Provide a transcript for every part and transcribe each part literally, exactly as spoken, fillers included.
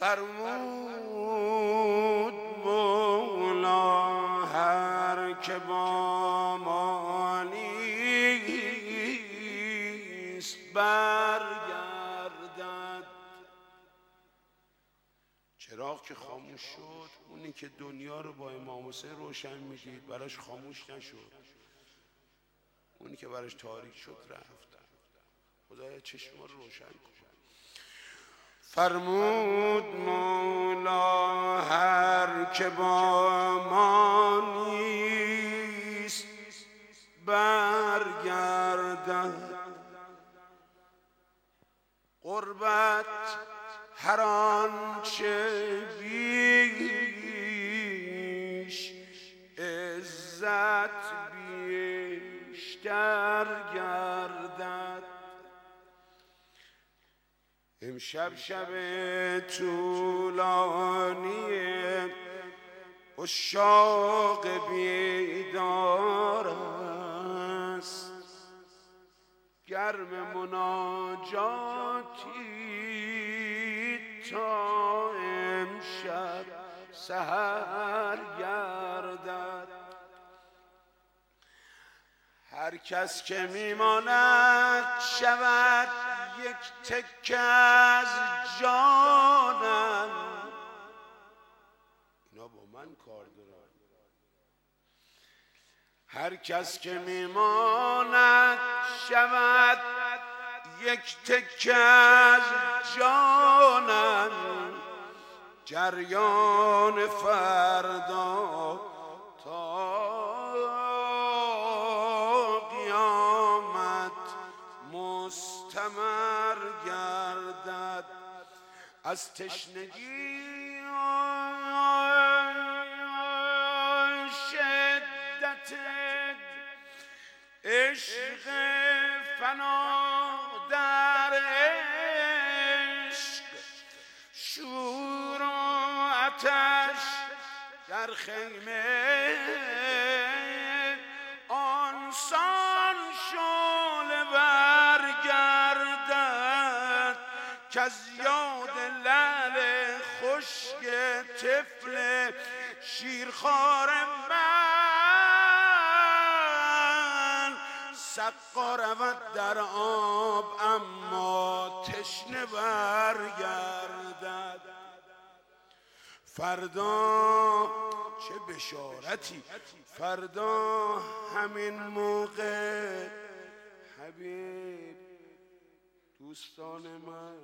فرمود مولا هر که با ما نیست برگردد. چراغ که خاموش شد، اونی که دنیا رو با امام حسین روشن میدید براش خاموش نشد، اونی که براش تاریک شد رفت. خدایا چشم رو روشن کن. فرمود مولا هر که با ما نیست برگردد. قربت هر آنچه بیش، عزت بیشتر گردد. امشب شب طولانی عشاق بیدار است، گرم مناجاتی تا امشب سحر گردد. هر کس که میماند شود یک تکه از جانم. اینا با من کار دارن. هر کس که میماند شود یک تکه از جانم. جریان فردا تا قیامت مستمر گردد. از تشنگی شدت عشق فنا در عشق، شور و آتش در خیمه آنسان شعله برگردد. که از یاد لعل خشک طفل شیرخوار من سقا رود در آب اما تشنه برگردد. فردا چه بشارتی، فردا همین موقع حبیب دوستان من،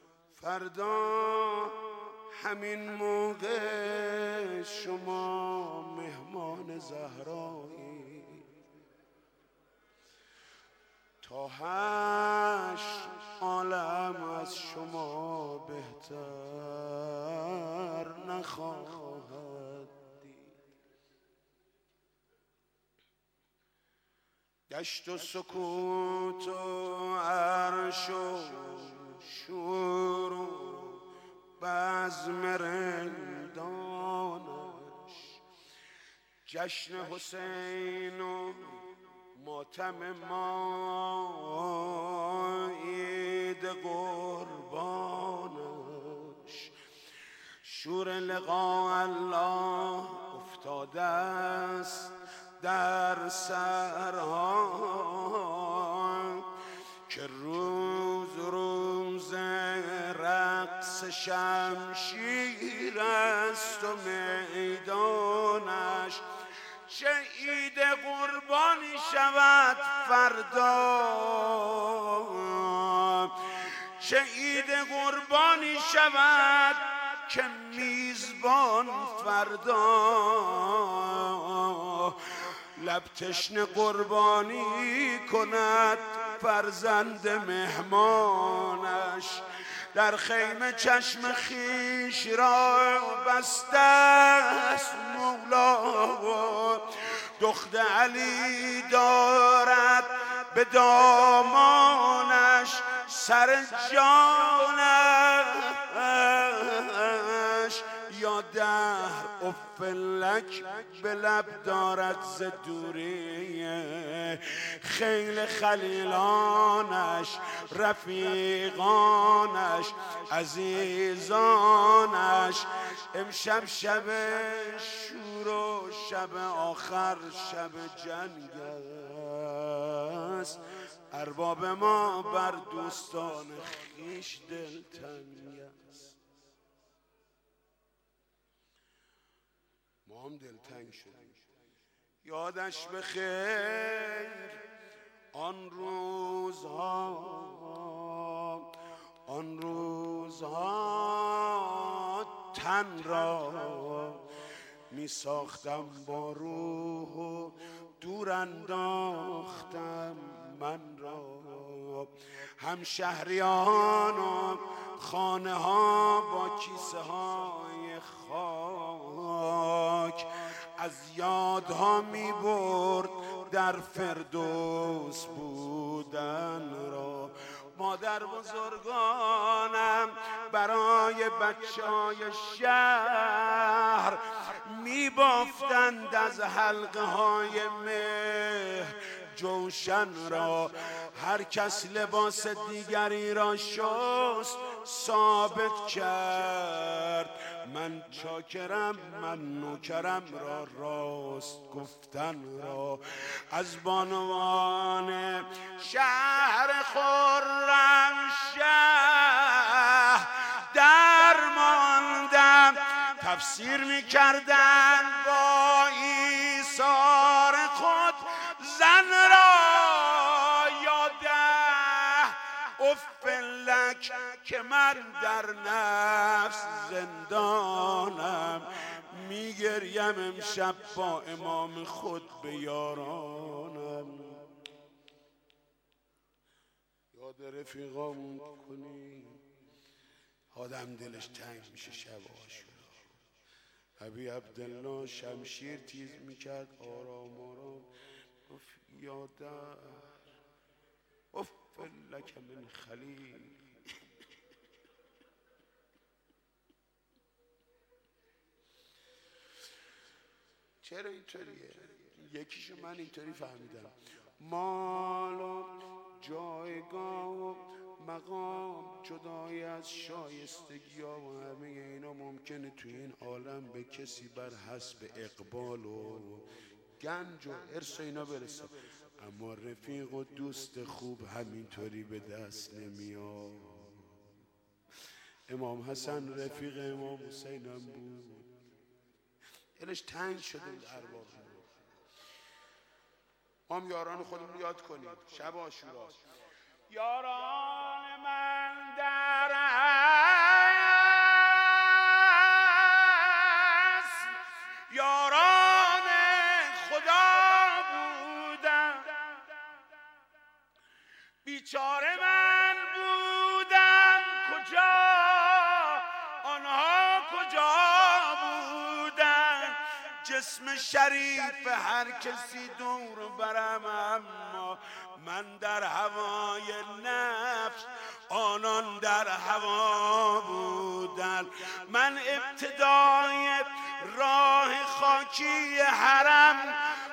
فردا همین موقع شما مهمان زهرایی. تا هشت عالم از شما بهتر نخواهد دید. گشت و سکوت و عرش و شور و بزم رندانش، جشن حسین و ماتم ما عید قربانش، شور لقاء الله افتاده است در سرها. که روز روز رقص شمشیر است و میدانش شهید قربانی شود فردا. شهید قربانی شود که میزبان فردا. لب تشنه قربانی کند فرزند مهمانش. در خیمه چشم خیش را بسته است مولا. دخت علی دارد به دامانش سر جانش. یا دهر افلک به لب دارد ز دوری. خیل خلیلانش رفیقانش عزیزانش. امشب شب شور و شب آخر شب جنگ است، ارباب ما بر دوستان خویش دلتنگ است. ما هم دلتنگ شدیم. یادش بخیر آن روزها، آن روزها تن را می ساختم با روح و دور انداختم من را. هم شهریان و خانه ها با کیسه های خاک از یادها می برد در فردوس بودن را. مادر بزرگانم برای بچه های شهر می بافتند از حلقه های مهر جوشن را. هر کس لباس دیگری را شست ثابت کرد من چاکرم، من نوکرم را راست گفتن را. از بانوان شهر خرم شهر درماندم، تفسیر می‌کردند با ایثار خود زن را. یاده افلک که من در نفس زندانم، میگریم امشب با امام خود به یارانم. یاد رفیقامون کنیم، آدم دلش تنگ میشه شب عاشورا. ابی عبدالله شمشیر تیز میکرد آرام آرام گفت یادم افلک من خلیل. چرا اینطوریه؟ یکیشو من اینطوری فهمیدم. مال و جایگاه و مقام جدای از شایستگی ها و همه اینا ممکنه توی این عالم به کسی بر حسب اقبال و گنج و ارث و اینا برسه، اما رفیق و دوست خوب همینطوری به دست نمیاد. امام حسن رفیق امام حسین هم بود، دلش تنگ شده بود ارباب. ما هم یاران خودمون یاد کنیم. شب عاشورا یاران من در اصل یاران خدا بودن، بیچاره من بودم کجا آنها کجا بودن. جسم شریف هر کسی دور برم، اما من در هوای نفس آنان در هوا بودن. من ابتدای راه خاکی حرم،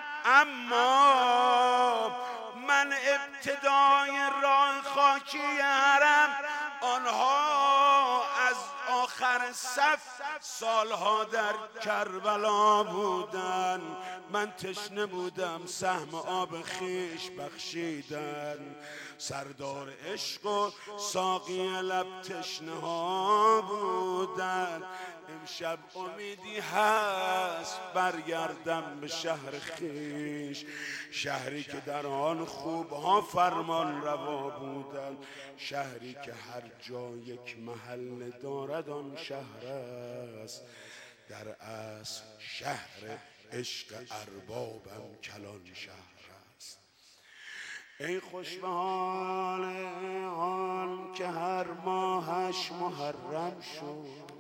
اما من ابتدای راه خاکی حرم، آنها از آخر صف سالها در کربلا بودن. من تشنه بودم سهم آب خیش بخشیدن، سردار عشق و ساقی لب تشنه ها بودن. امشب امیدی هست برگردم به شهر خیش، شهری که در آن خوبها فرمان روا بودن، شهری که هر جا یک محل دارد آن شهر است. در اصل شهر عشق اربابم کلان شهر است. ای خوش به حال آن که هر ماهش محرم شد،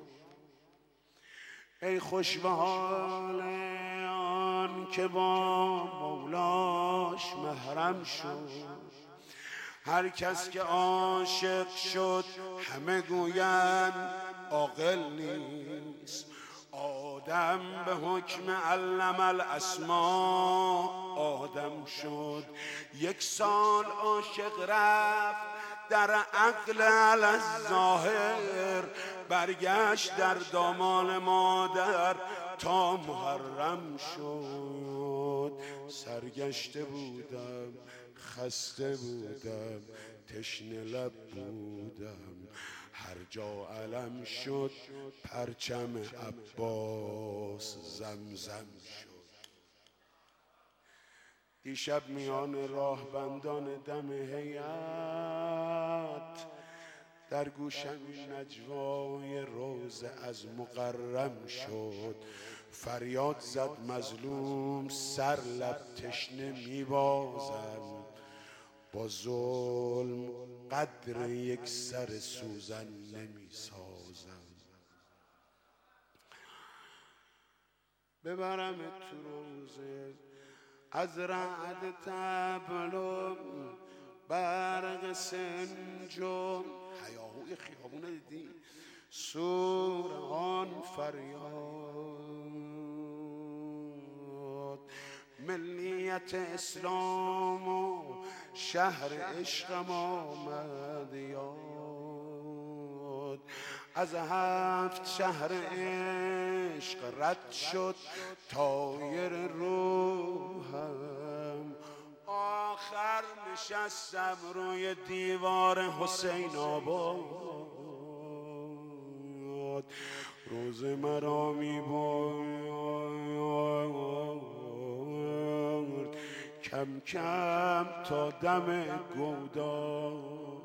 ای خوش به حال آن که با مولاش محرم شد. هر کس که عاشق شد همه گویند عاقل نیست. آدم به حکم علم الاسما آدم شد. یک سال عاشق رفت در عقل الظاهر برگشت در دامان مادر تا محرم شد. سرگشته بودم، خسته بودم، تشنه لب بودم، هر جا علم شد پرچم عباس زمزم شد. دیشب میان راه بندان دم هیئت در گوشم نجوای روزه از مقرم شد. فریاد زد مظلوم سر لب تشنه میبازم، با ظلم قدر یک سر سوزن نمیسازم. ببرم تو روزه از رعد تبلو برق سنجو، هیاهوی خیابونه دیدی سور آن فریاد. ملیت اسلام و شهر عشقم آمد یاد، از هفت شهر عشق رد شد طایر روحم. آخر نشستم روی دیوار حسین آباد، روز مرا میبرد کم کم تا دم گودال.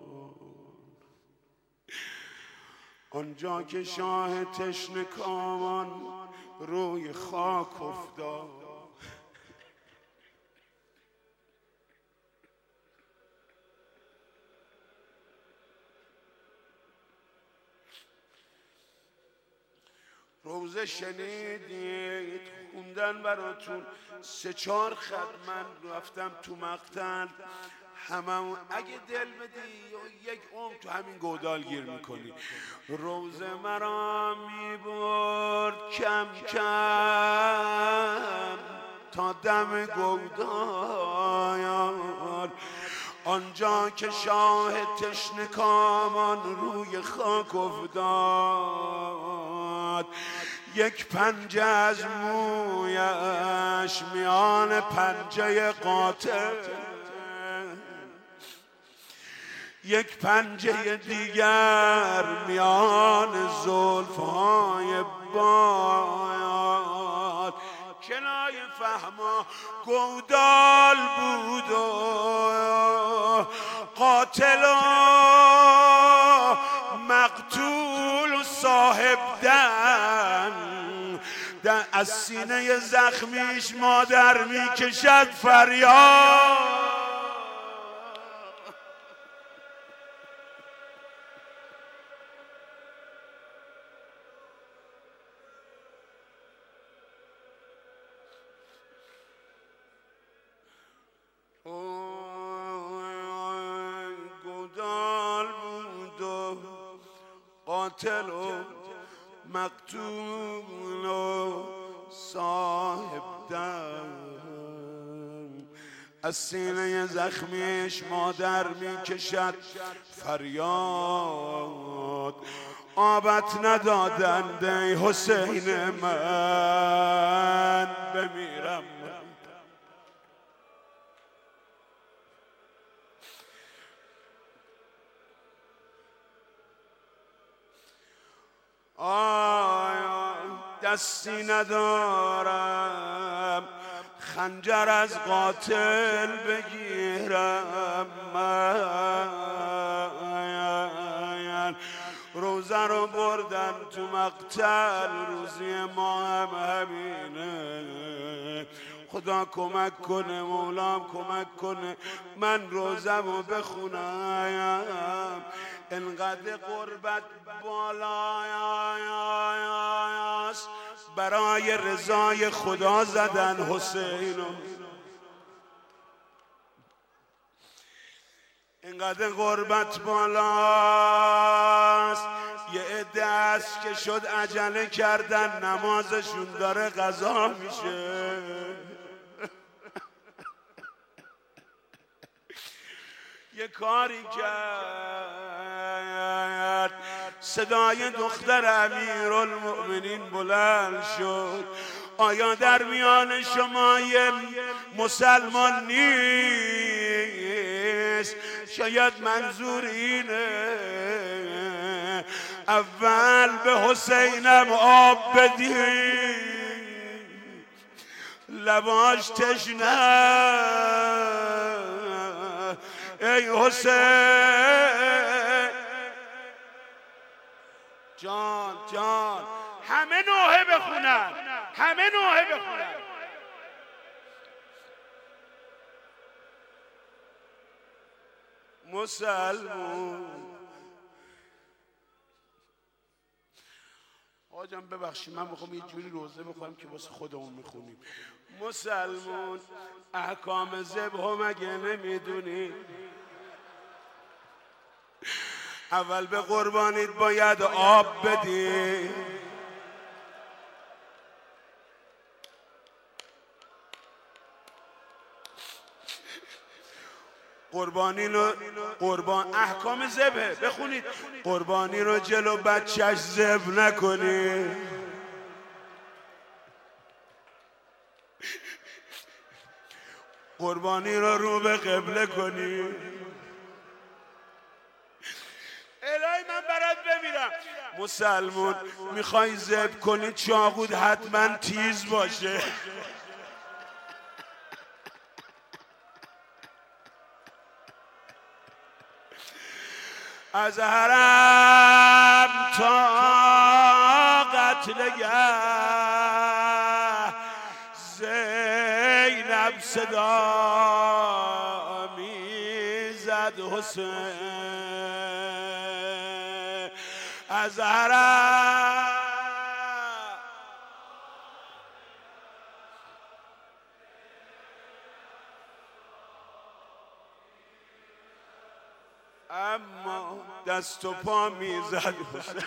آنجا که شاه تشنه کامان روی خاک افتاد، روزه شنیدید خوندن براتون سه چهار خط، من رفتم تو مقتل هممون. اگه دل بدی یک عمر تو همین گودال گیر میکنی. روزه مرا میبرد کم کم تا دم گودال، آنجا که شاه تشنه کامان روی خاک افتاد. یک پنجه از مویش میان پنجه قاتل، یک پنجه دیگر میان زلفهای باد. کنای فهما گودال بود و قاتل و مقتول و صاحب دم، از سینه زخمیش مادر میکشد فریاد. گودال بود و قاتل و مقتول و صاحب دم، از سینه زخمیش مادر میکشد فریاد. آبت ندادند ای حسین من بمیرم. آیا دستی ندارم خنجر از قاتل بگیرم من. روزه رو بردن تو مقتل، روزی ما هم همینه. خدا کمک کنه، مولام کمک کنه من روزمو بخونم. انقدر قربت بالاست برای رضای خدا زدن حسینو. اینقدر غربت بالاست یه عده است که شد عجله کردن نمازشون داره قضا میشه. یه کاری کرد صدای دختر امیرالمؤمنین بلند شد آیا در میان شما یه مسلمان نیست؟ شاید منظور اینه اول به حسینم آب بدی لباش تشنه ای حسین جان جان همه نوحه بخونن همه نوحه بخونن مسلمون آقا جان ببخشید من میخوام یه جوری روزه بخونم که واسه خودمون میخونیم مسلمون احکام ذبح مگه نمیدونی اول به قربانیت باید آب بدی قربانی رو قربان احکام ذبح بخونید قربانی رو جلو بچهش ذبح نکنی قربانی رو رو به قبله کنی الهی من برات بمیرم مسلمون میخوای ذبح کنی چاقود حتما تیز باشه از حرم تا قتلگه زینب صدا میزد حسین از حرم اما دست و پا میزد حسین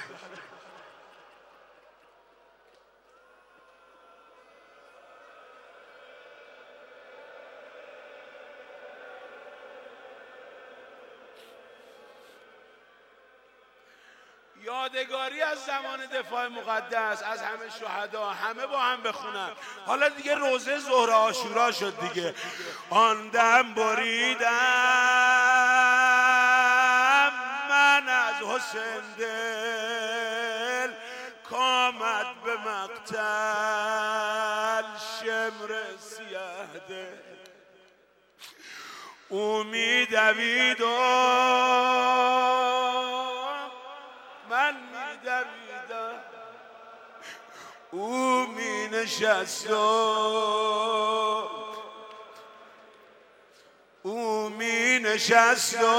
یادگاری از زمان دفاع مقدس از همه شهدا همه با هم بخونن حالا دیگه روزه ظهر عاشورا شد دیگه آن دم بریدم من از حسین دل کامد به مقتل شمر سیه دل او می دوید و من می دویدم او می نشست و او می نشست و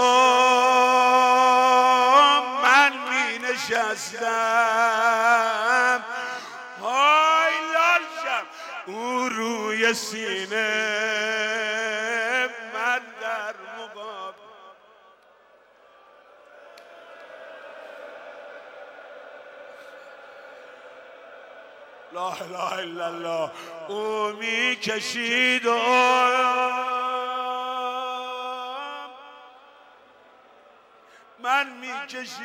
من می نشستم های لال شم او روی سینه من در مقابل لا اله الا الله او می کشید و من می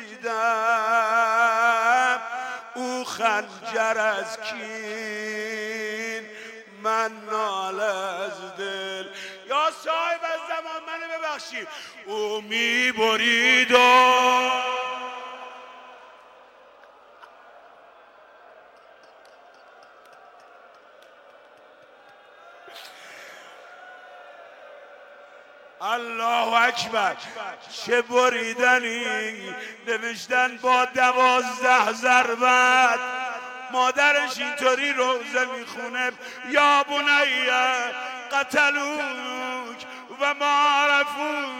کشیدم او خنجر از کین من نال از دل یا صاحب از زمان منو ببخشید او می برید و الله اکبر چه بریدنی نوشتن با دوازده ضربت مادرش اینطوری روزه میخونه یا بنیه قتلوک و ما عرفوک